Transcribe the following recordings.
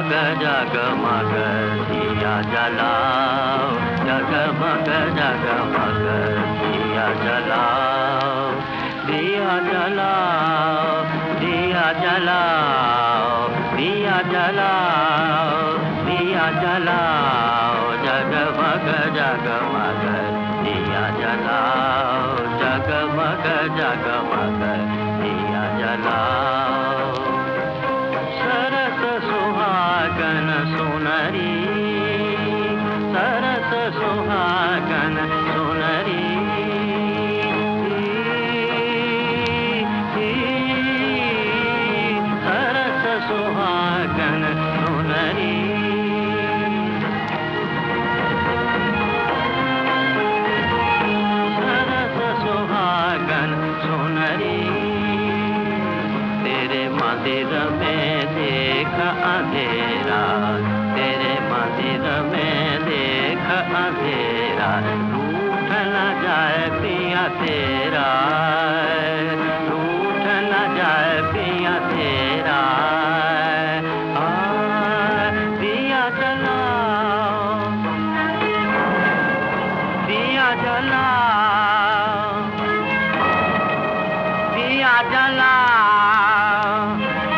जगमग जगमग दिया जलाओ, जगमग जगमग दिया जलाओ, दिया जलाओ, दिया जलाओ, दिया जलाओ, दिया जलाओ, जगमग जगमग दिया जलाओ, जगमग जगमग दिया जलाओ। सरस सुहागन सुनरी, सरस सुहागन सुनरी, सरस सुहागन सुनरी, सरस सुहागन सुनरी। तेरे मंदिर में देख अंधेरा, तेरे मंदिर में देख अंधेरा, रूठ न जाए पिया तेरा, रूठ न जाए पिया तेरा। दिया जलाओ, दिया जलाओ, दिया जलाओ,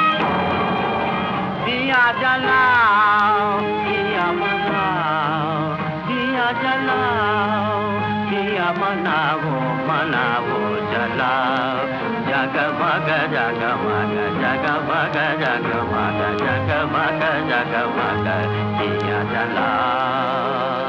दिया जलाओ, दिया मनाओ, दिया जलाओ, दिया मनाओ, मनाओ जलाओ, जगमग जगमग जगमग जगमग जगमग जगमग दिया जलाओ।